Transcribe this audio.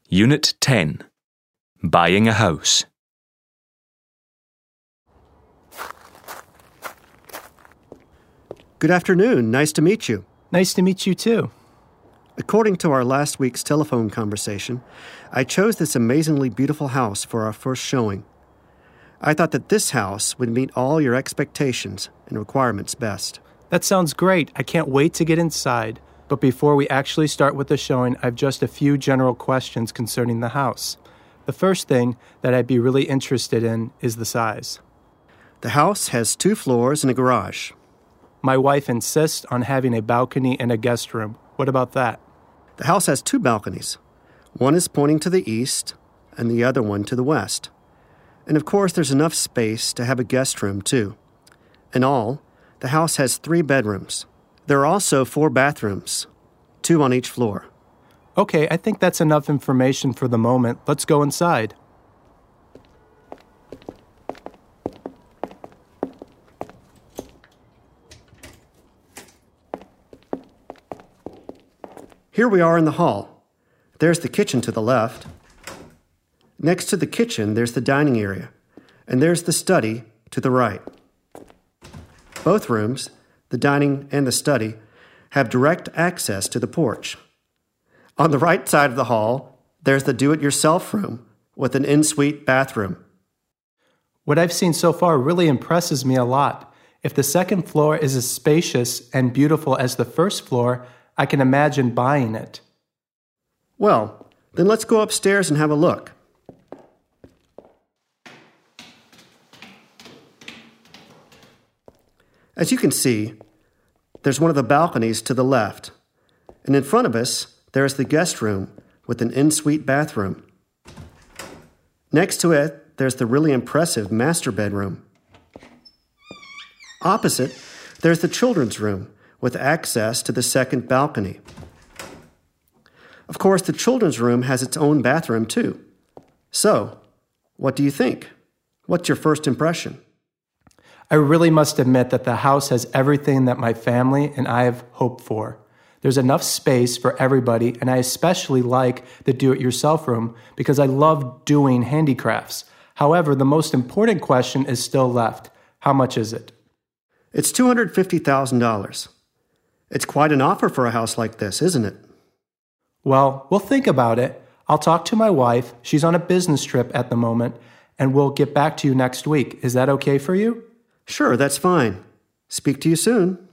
Unit 10. Buying a house. Good afternoon. Nice to meet you. Nice to meet you too. According to our last week's telephone conversation, I chose this amazingly beautiful house for our first showing. I thought that this house would meet all your expectations and requirements best. That sounds great. I can't wait to get inside. But before we actually start with the showing, I've just a few general questions concerning the house. The first thing that I'd be really interested in is the size. The house has 2 floors and a garage. My wife insists on having a balcony and a guest room. What about that? The house has 2 balconies. One is pointing to the east and the other one to the west. And of course, there's enough space to have a guest room too. In all, the house has 3 bedrooms. There are also 4 bathrooms, 2 on each floor. Okay, I think that's enough information for the moment. Let's go inside. Here we are in the hall. There's the kitchen to the left. Next to the kitchen, there's the dining area. And there's the study to the right. Both rooms, the dining and the study, have direct access to the porch. On the right side of the hall, there's the do-it-yourself room with an en-suite bathroom. What I've seen so far really impresses me a lot. If the second floor is as spacious and beautiful as the first floor, I can imagine buying it. Well, then let's go upstairs and have a look. As you can see, there's one of the balconies to the left, and in front of us, there's the guest room with an en-suite bathroom. Next to it, there's the really impressive master bedroom. Opposite, there's the children's room with access to the second balcony. Of course, the children's room has its own bathroom too. So, what do you think? What's your first impression? I really must admit that the house has everything that my family and I have hoped for. There's enough space for everybody, and I especially like the do-it-yourself room because I love doing handicrafts. However, the most important question is still left. How much is it? It's $250,000. It's quite an offer for a house like this, isn't it? Well, we'll think about it. I'll talk to my wife. She's on a business trip at the moment, and we'll get back to you next week. Is that okay for you? Sure, that's fine. Speak to you soon.